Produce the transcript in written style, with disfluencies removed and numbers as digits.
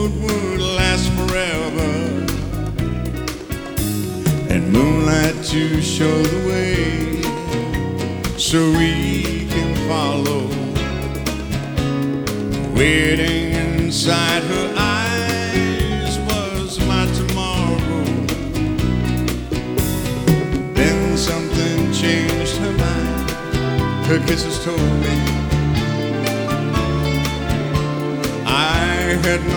road would last forever, and moonlight to show the way, so we can follow. Waiting inside her eyes was my tomorrow. Then something changed her mind. Her kisses told me I had no